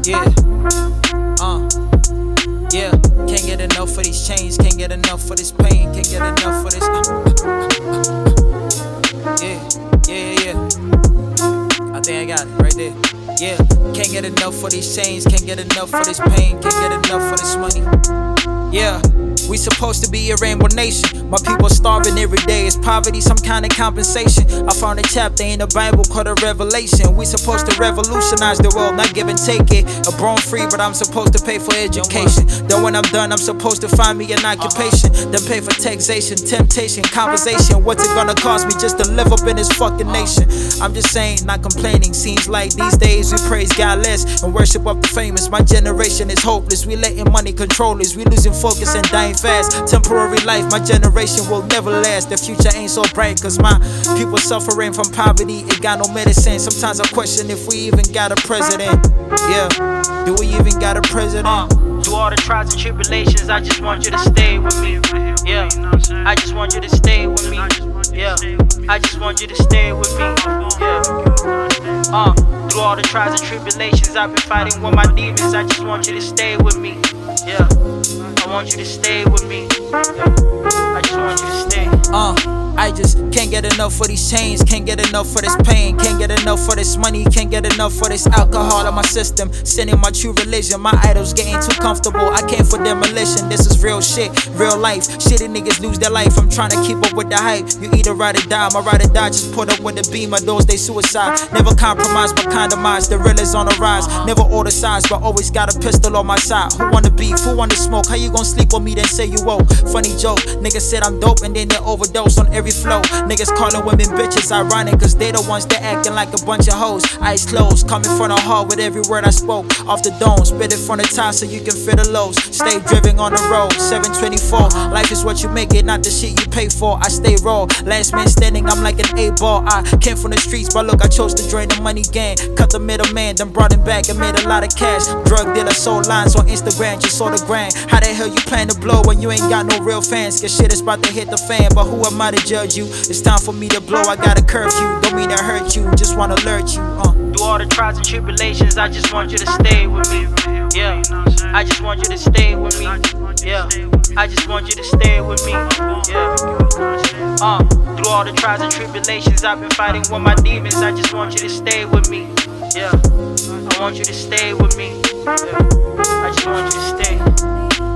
Yeah, yeah. Can't get enough of these chains, can't get enough of this pain, can't get enough of this. Yeah. I think I got it right there. Yeah, can't get enough of these chains, can't get enough of this pain, can't get enough of this money. Yeah, we supposed to be a rainbow nation. My people starving every day. Is poverty some kind of compensation? I found a chapter in the Bible called a revelation. We supposed to revolutionize the world, not give and take it. A born free, but I'm supposed to pay for education. Then when I'm done, I'm supposed to find me an occupation. Then pay for taxation, temptation, conversation. What's it gonna cost me just to live up in this fucking nation? I'm just saying, not complaining. Seems like these days we praise God less and worship up the famous. My generation is hopeless. We letting money control us. We losing focus and dying fast. Temporary life, my generation will never last. The future ain't so bright, cause my people suffering from poverty. It got no medicine. Sometimes I question if we even got a president. Yeah, do we even got a president? Through all the trials and tribulations, I just want you to stay with me. Yeah, I just want you to stay with me. Yeah, I just want you to stay with me. Yeah. Through all the trials and tribulations, I've been fighting with my demons. I just want you to stay with me. Yeah, I want you to stay with me. I just want you to stay. I just can't get enough for these chains, can't get enough for this pain, can't get enough for this money, can't get enough for this alcohol in my system. Sinning my true religion, my idols getting too comfortable. I came for demolition, this is real shit, real life. Shitty niggas lose their life, I'm trying to keep up with the hype. You either ride or die, my ride or die, just put up with the beam. My doors, they suicide. Never compromise, but condomize. The real is on the rise. Never order size, but always got a pistol on my side. Who wanna beef? Who wanna smoke? How you gon' sleep with me then say you woke? Funny joke, niggas said I'm dope and then they overdose on every flow. Niggas calling women bitches, ironic, cause they the ones that acting like a bunch of hoes. Eyes closed, coming from the heart with every word I spoke. Off the dome, spit it from the top so you can feel the lows. Stay driven on the road, 724. Life is what you make it, not the shit you pay for. I stay raw, last man standing, I'm like an A-ball. I came from the streets, but look, I chose to drain the money gang. Cut the middleman, then brought him back and made a lot of cash. Drug dealer sold lines on Instagram, just saw the grand. How the hell you plan to blow when you ain't got no real fans? Cause shit is about to hit the fan, but who am I to judge you? It's time for me to blow, I got a curfew. Don't mean to hurt you, just wanna alert you. Through all the trials and tribulations, I just want you to stay with me. Yeah, I just want you to stay with me. Yeah, I just want you to stay with me. Yeah. Through all the trials and tribulations, I've been fighting with my demons. I just want you to stay with me. Yeah, I want you to stay with me. Yeah. I just want you to stay.